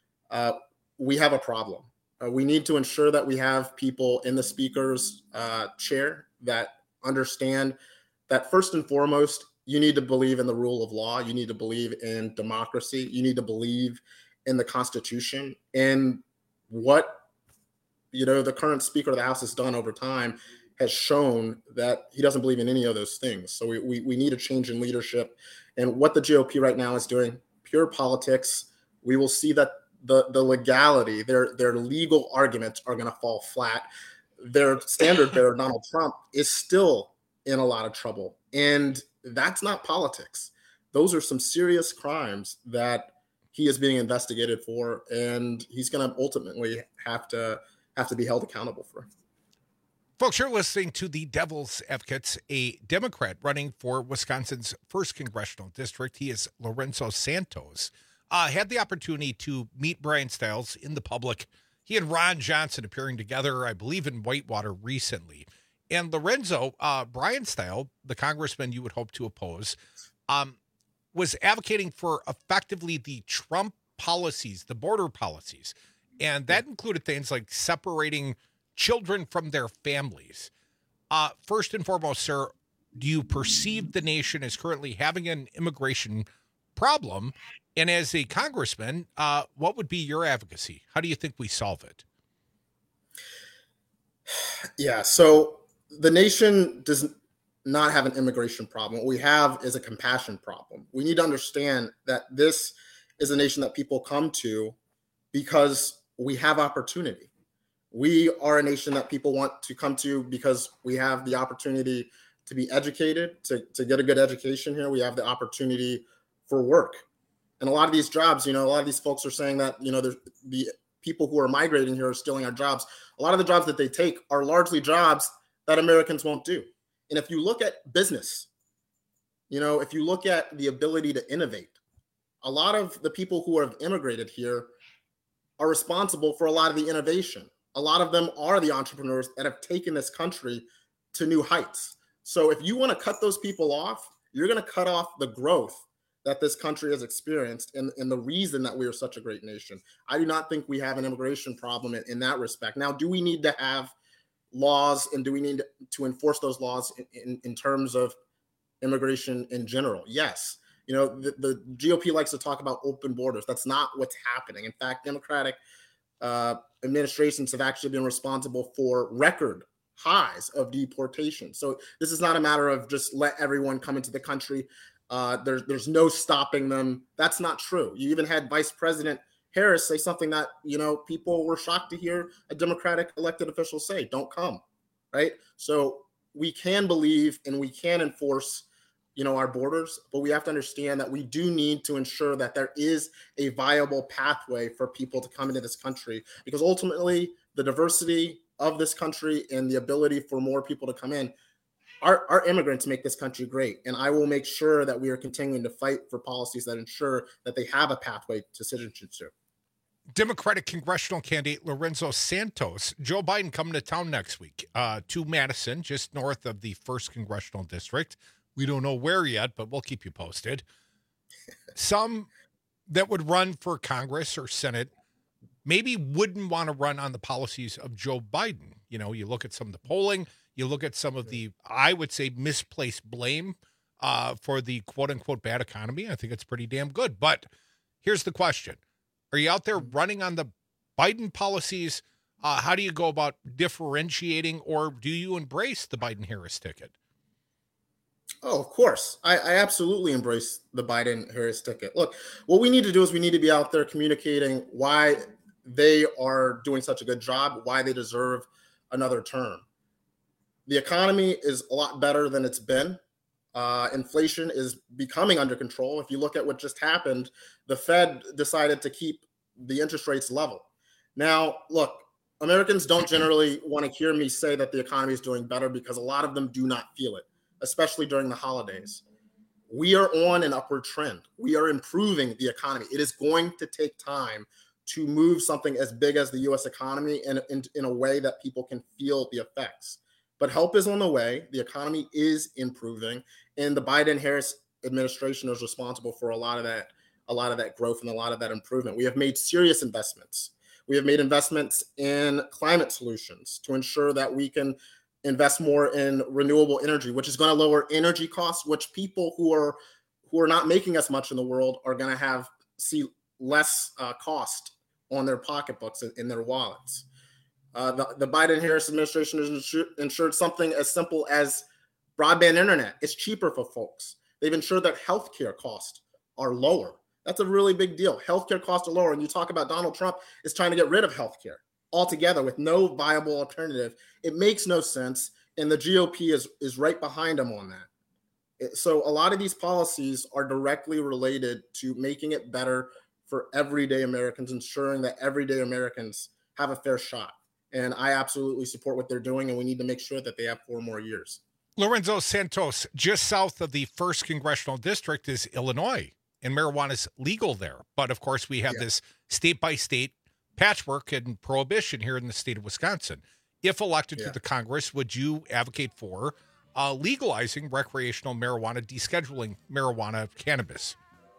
We have a problem. We need to ensure that we have people in the speaker's chair that understand that first and foremost, you need to believe in the rule of law. You need to believe in democracy. You need to believe in the Constitution. And what, the current Speaker of the House has done over time has shown that he doesn't believe in any of those things. So we need a change in leadership. And what the GOP right now is doing, pure politics. We will see that the legality, their legal arguments are going to fall flat. Their standard bearer, Donald Trump, is still in a lot of trouble. And that's not politics. Those are some serious crimes that he is being investigated for, and he's going to ultimately have to be held accountable for. Folks, you're listening to the Devil's Advocates, a Democrat running for Wisconsin's 1st Congressional District. He is Lorenzo Santos. Had the opportunity to meet Brian Stiles in the public. He and Ron Johnson appearing together, I believe, in Whitewater recently. And Lorenzo, Brian Stiles, the congressman you would hope to oppose, was advocating for effectively the Trump policies, the border policies. And that included things like separating children from their families. First and foremost, sir, do you perceive the nation as currently having an immigration problem? And as a congressman, what would be your advocacy? How do you think we solve it? Yeah, so the nation does not have an immigration problem. What we have is a compassion problem. We need to understand that this is a nation that people come to because we have opportunity. We are a nation that people want to come to because we have the opportunity to be educated, to get a good education here. We have the opportunity for work. And a lot of these jobs, a lot of these folks are saying that, the people who are migrating here are stealing our jobs. A lot of the jobs that they take are largely jobs that Americans won't do. And if you look at business, if you look at the ability to innovate, a lot of the people who have immigrated here are responsible for a lot of the innovation. A lot of them are the entrepreneurs that have taken this country to new heights. So if you want to cut those people off, you're going to cut off the growth that this country has experienced and the reason that we are such a great nation. I do not think we have an immigration problem in that respect. Now, do we need to have laws, and do we need to enforce those laws in terms of immigration in general? Yes. You know, the GOP likes to talk about open borders. That's not what's happening. In fact, Democratic administrations have actually been responsible for record highs of deportation. So this is not a matter of just let everyone come into the country. There's no stopping them. That's not true. You even had Vice President Harris say something that, you know, people were shocked to hear a Democratic elected official say, don't come, right? So we can believe and we can enforce, you know, our borders, but we have to understand that we do need to ensure that there is a viable pathway for people to come into this country, because ultimately the diversity of this country and the ability for more people to come in, our immigrants make this country great. And I will make sure that we are continuing to fight for policies that ensure that they have a pathway to citizenship. Democratic congressional candidate Lorenzo Santos, Joe Biden coming to town next week to Madison, just north of the 1st Congressional District. We don't know where yet, but we'll keep you posted. Some that would run for Congress or Senate maybe wouldn't want to run on the policies of Joe Biden. You know, you look at some of the polling, you look at some of the, I would say, misplaced blame for the quote-unquote bad economy. I think it's pretty damn good. But here's the question. Are you out there running on the Biden policies? How do you go about differentiating, or do you embrace the Biden-Harris ticket? Oh, of course. I absolutely embrace the Biden-Harris ticket. Look, what we need to do is we need to be out there communicating why they are doing such a good job, why they deserve another term. The economy is a lot better than it's been. Inflation is becoming under control. If you look at what just happened, the Fed decided to keep the interest rates level. Now, look, Americans don't generally want to hear me say that the economy is doing better, because a lot of them do not feel it, especially during the holidays. We are on an upward trend. We are improving the economy. It is going to take time to move something as big as the U.S. economy in a way that people can feel the effects. But help is on the way. The economy is improving, and the Biden-Harris administration is responsible for a lot of that growth and a lot of that improvement. We have made serious investments. We have made investments in climate solutions to ensure that we can invest more in renewable energy, which is going to lower energy costs, which people who are not making as much in the world are going to see less cost on their pocketbooks in their wallets. The Biden-Harris administration has ensured something as simple as broadband internet. It's cheaper for folks. They've ensured that healthcare costs are lower. That's a really big deal. Healthcare costs are lower. And you talk about Donald Trump is trying to get rid of healthcare altogether with no viable alternative. It makes no sense. And the GOP is right behind him on that. So a lot of these policies are directly related to making it better for everyday Americans, ensuring that everyday Americans have a fair shot. And I absolutely support what they're doing, and we need to make sure that they have 4 more years. Lorenzo Santos, just south of the 1st Congressional District is Illinois, and marijuana is legal there. But, of course, we have this state-by-state patchwork and prohibition here in the state of Wisconsin. If elected to the Congress, would you advocate for legalizing recreational marijuana, descheduling marijuana, cannabis?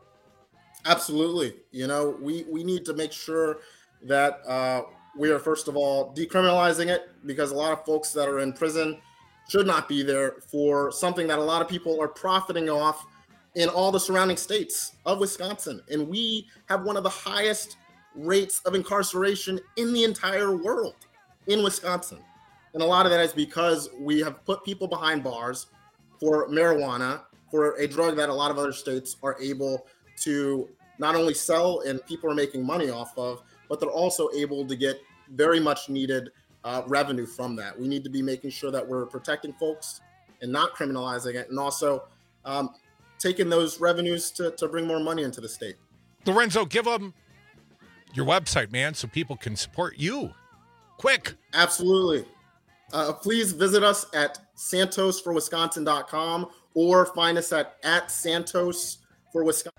Absolutely. You know, we need to make sure that we are, first of all, decriminalizing it, because a lot of folks that are in prison should not be there for something that a lot of people are profiting off in all the surrounding states of Wisconsin. And we have one of the highest rates of incarceration in the entire world in Wisconsin. And a lot of that is because we have put people behind bars for marijuana, for a drug that a lot of other states are able to not only sell and people are making money off of, but they're also able to get very much needed revenue from that. We need to be making sure that we're protecting folks and not criminalizing it, and also taking those revenues to bring more money into the state. Lorenzo, give them your website, man, so people can support you. Quick. Absolutely. Please visit us at santosforwisconsin.com or find us at Santos for Wisconsin.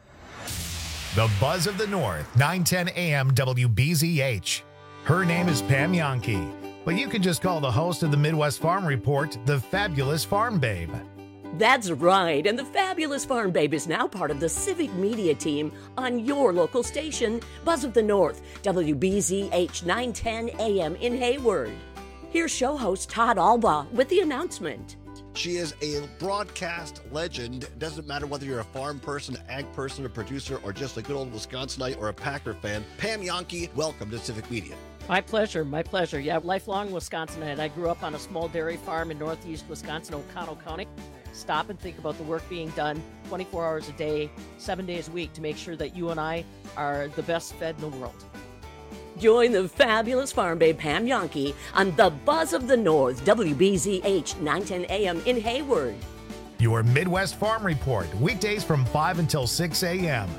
The Buzz of the North, 910 AM WBZH. Her name is Pam Yonke, but you can just call the host of the Midwest Farm Report the Fabulous Farm Babe. That's right, and the fabulous Farm Babe is now part of the Civic Media team on your local station, Buzz of the North, WBZH 910 AM in Hayward. Here's show host Todd Alba with the announcement. She is a broadcast legend. It doesn't matter whether you're a farm person, ag person, a producer, or just a good old Wisconsinite or a Packer fan. Pam Yankee, welcome to Civic Media. My pleasure, my pleasure. Yeah, lifelong Wisconsinite. I grew up on a small dairy farm in northeast Wisconsin, Oconto County. Stop and think about the work being done 24 hours a day, 7 days a week to make sure that you and I are the best fed in the world. Join the fabulous Farm Babe Pam Yankee on the Buzz of the North, WBZH 910 AM in Hayward. Your Midwest Farm Report, weekdays from 5 until 6 a.m.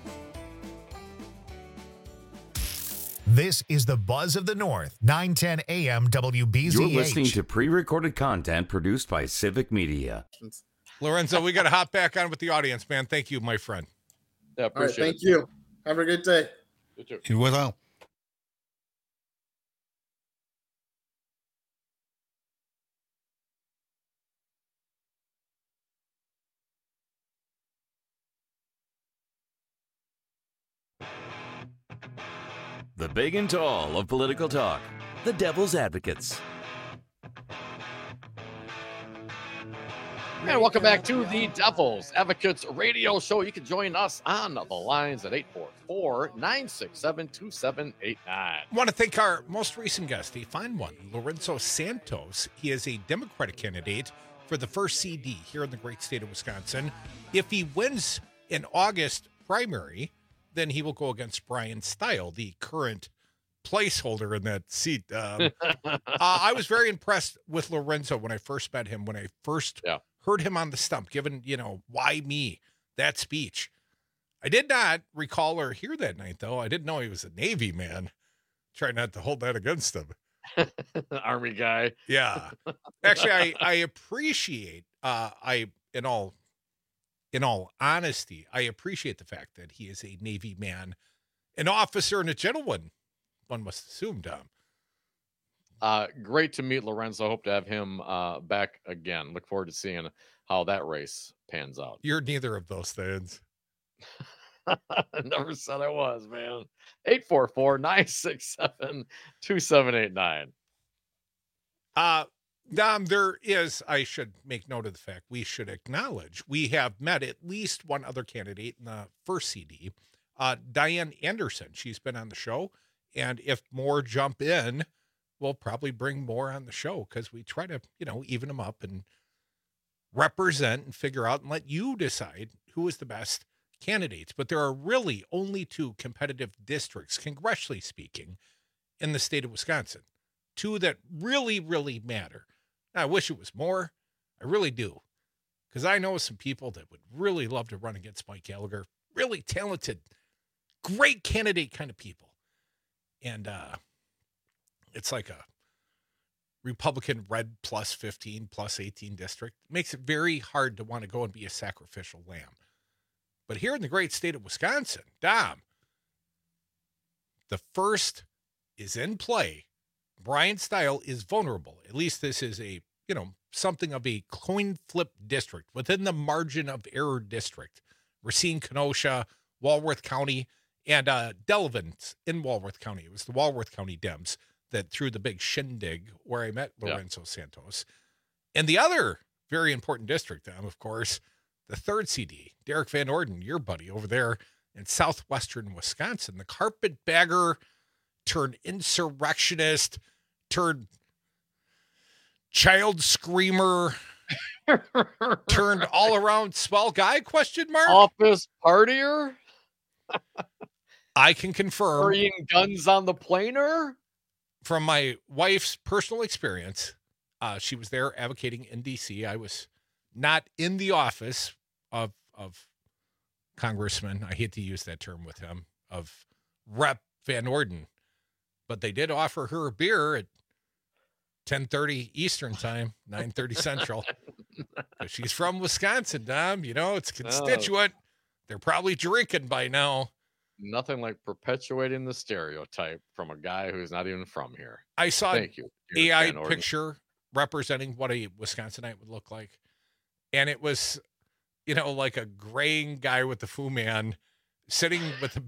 This is the Buzz of the North, 910 a.m. WBZH. You're listening to pre-recorded content produced by Civic Media. Lorenzo, we got to hop back on with the audience, man. Thank you, my friend. Yeah, All right, thank you. Have a good day. You too. You will. The big and tall of political talk. The Devil's Advocates. And welcome back to the Devil's Advocates radio show. You can join us on the lines at 844-967-2789. I want to thank our most recent guest, a fine one, Lorenzo Santos. He is a Democratic candidate for the first CD here in the great state of Wisconsin. If he wins an August primary, then he will go against Brian Stile, the current placeholder in that seat. I was very impressed with Lorenzo when I first met him, when I first heard him on the stump, given, why me, that speech. I did not recall or hear that night, though. I didn't know he was a Navy man. Try not to hold that against him. Army guy. Yeah. Actually, I appreciate, in all honesty, I appreciate the fact that he is a Navy man, an officer, and a gentleman, one must assume, Dom. Great to meet Lorenzo. Hope to have him back again. Look forward to seeing how that race pans out. You're neither of those things. Never said I was, man. 844-967-2789. Dom, there is, I should make note of the fact, we should acknowledge we have met at least one other candidate in the first CD, Diane Anderson. She's been on the show, and if more jump in, we'll probably bring more on the show because we try to, even them up and represent and figure out and let you decide who is the best candidates. But there are really only two competitive districts, congressionally speaking, in the state of Wisconsin. Two that really, really matter. I wish it was more. I really do. Because I know some people that would really love to run against Mike Gallagher. Really talented, great candidate kind of people. And it's like a Republican red plus 15, plus 18 district. It makes it very hard to want to go and be a sacrificial lamb. But here in the great state of Wisconsin, Dom, the first is in play. Brian Stile is vulnerable. At least this is a, something of a coin flip district within the margin of error district. Racine, Kenosha, Walworth County, and Delavan's in Walworth County. It was the Walworth County Dems that threw the big shindig where I met Lorenzo Santos. And the other very important district, of course, the third CD, Derek Van Orden, your buddy over there in southwestern Wisconsin, the carpetbagger turned insurrectionist, turned child screamer, turned all around swell guy, question mark? Office partier? I can confirm. Carrying guns on the planer? From my wife's personal experience, she was there advocating in D.C. I was not in the office of Congressman, I hate to use that term with him, of Rep Van Orden, but they did offer her a beer at 10:30 Eastern time, 9:30 Central. She's from Wisconsin, Dom. It's constituent. They're probably drinking by now. Nothing like perpetuating the stereotype from a guy who's not even from here. I saw Thank you, AI picture representing what a Wisconsinite would look like. And it was, like a graying guy with the Fu Man sitting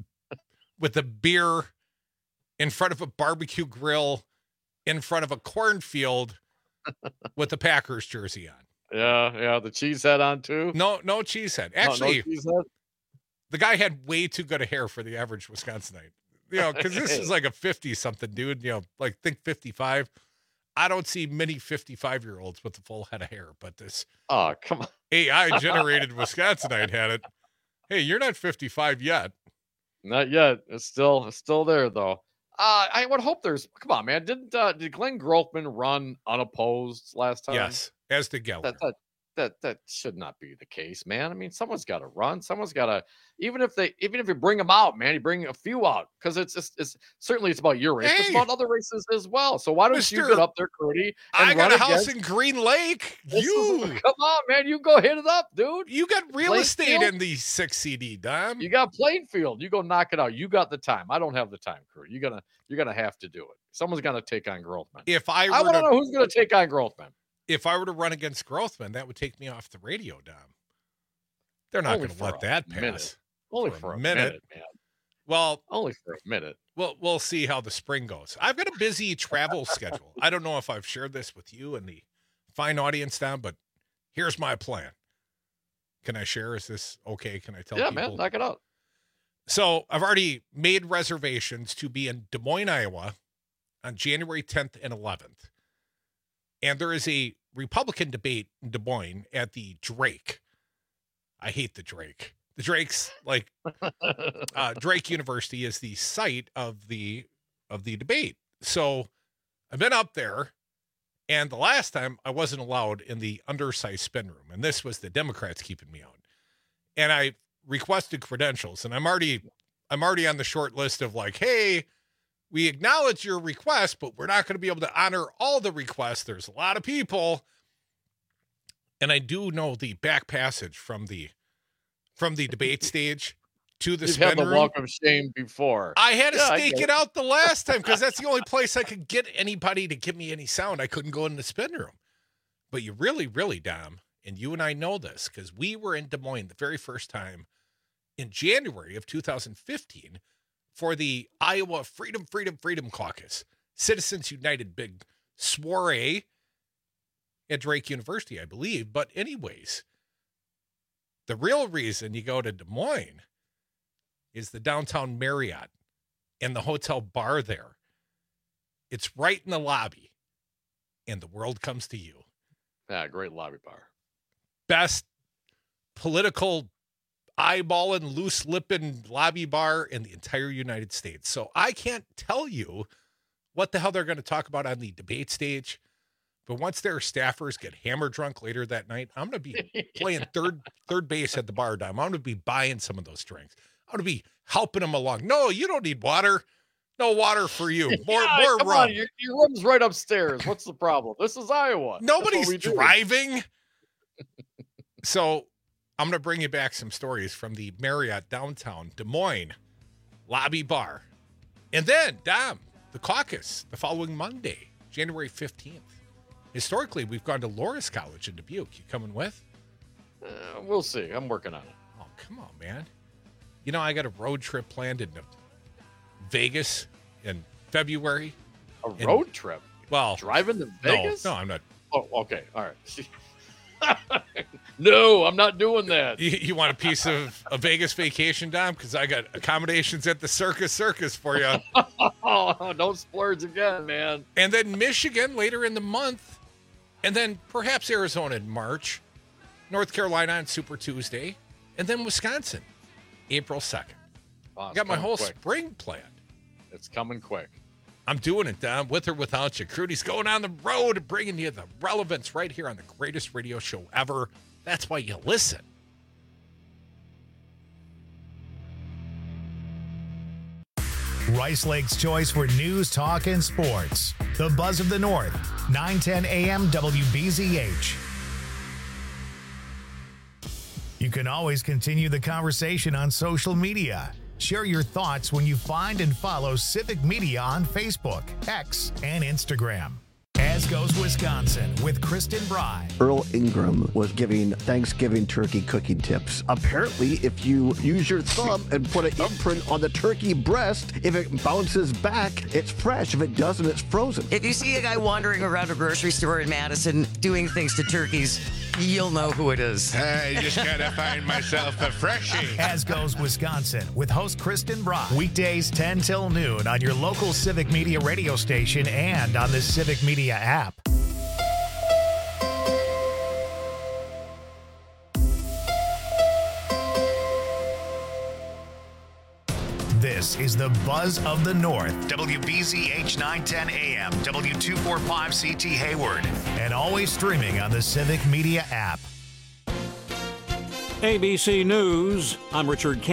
with a beer in front of a barbecue grill in front of a cornfield with a Packers jersey on. Yeah, the cheese head on too. No cheese head. Actually, no cheese head? The guy had way too good a hair for the average Wisconsinite. Because this is like a 50-something dude, think 55. I don't see many 55-year-olds with a full head of hair, but this come on. AI-generated Wisconsinite had it. Hey, you're not 55 yet. Not yet. It's still there, though. I would hope there's... Come on, man. Did Glenn Grothman run unopposed last time? Yes, as did Geller. That should not be the case, man. I mean, someone's got to run. Someone's got to, even if you bring them out, man, you bring a few out because it's certainly it's about your race, but it's about other races as well. So why don't you get up there, Cody? I got a house in Green Lake. Come on, man, you go hit it up, dude. You got real estate in the 6 CD, Dom. You got Plainfield. You go knock it out. You got the time. I don't have the time, Cody. You're gonna have to do it. Someone's gonna take on Grothman. I want to know who's gonna take on Grothman. If I were to run against Grothman, that would take me off the radio, Dom. They're not going to let that pass. Only for a minute, man. Well, only for a minute. We'll see how the spring goes. I've got a busy travel schedule. I don't know if I've shared this with you and the fine audience, Dom, but here's my plan. Can I share? Is this okay? Can I tell people? Yeah, man, knock it out. So I've already made reservations to be in Des Moines, Iowa on January 10th and 11th. And there is a Republican debate in Des Moines at the Drake. I hate the Drake. The Drake's like Drake University is the site of the debate. So I've been up there, and the last time I wasn't allowed in the undersized spin room, and this was the Democrats keeping me out. And I requested credentials, and I'm already on the short list of like, hey, we acknowledge your request, but we're not going to be able to honor all the requests. There's a lot of people. And I do know the back passage from the debate stage to the spin room. You've had the walk of shame before. I had to stake it out the last time because that's the only place I could get anybody to give me any sound. I couldn't go in the spin room. But you really, really, Dom, and you and I know this because we were in Des Moines the very first time in January of 2015 for the Iowa Freedom Caucus, Citizens United big soiree at Drake University, I believe. But anyways, the real reason you go to Des Moines is the downtown Marriott and the hotel bar there. It's right in the lobby, and the world comes to you. Yeah, great lobby bar. Best political eyeballing, loose-lipping lobby bar in the entire United States. So I can't tell you what the hell they're going to talk about on the debate stage. But once their staffers get hammer drunk later that night, I'm going to be playing third base at the bar, Dom. I'm going to be buying some of those drinks. I'm going to be helping them along. No, you don't need water. No water for you. More come rum. On, your room's right upstairs. What's the problem? This is Iowa. Nobody's driving. So I'm going to bring you back some stories from the Marriott downtown Des Moines lobby bar. And then, Dom, the caucus the following Monday, January 15th. Historically, we've gone to Loras College in Dubuque. You coming with? We'll see. I'm working on it. Oh, come on, man. You know, I got a road trip planned in Vegas in February. Road trip? Well, driving to Vegas? No, I'm not. Oh, okay. All right. No, I'm not doing that. You want a piece of a Vegas vacation, Dom? Because I got accommodations at the Circus for you. Oh, don't splurge again, man. And then Michigan later in the month. And then perhaps Arizona in March. North Carolina on Super Tuesday. And then Wisconsin, April 2nd. Oh, I got my whole spring planned. It's coming quick. I'm doing it, Dom, with or without you. Crudy's going on the road, bringing you the relevance right here on the greatest radio show ever. That's why you listen. Rice Lake's choice for news, talk, and sports. The Buzz of the North, 910 AM WBZH. You can always continue the conversation on social media. Share your thoughts when you find and follow Civic Media on Facebook, X, and Instagram. As Goes Wisconsin with Kristen Bry. Earl Ingram was giving Thanksgiving turkey cooking tips. Apparently, if you use your thumb and put an imprint on the turkey breast, if it bounces back, it's fresh. If it doesn't, it's frozen. If you see a guy wandering around a grocery store in Madison doing things to turkeys, you'll know who it is. I just gotta find myself a freshie. As Goes Wisconsin with host Kristen Bry. Weekdays 10 till noon on your local Civic Media radio station and on the Civic Media app. This is the Buzz of the North. WBZH 910 AM, W245CT Hayward, and always streaming on the Civic Media app. ABC News, I'm Richard Kane.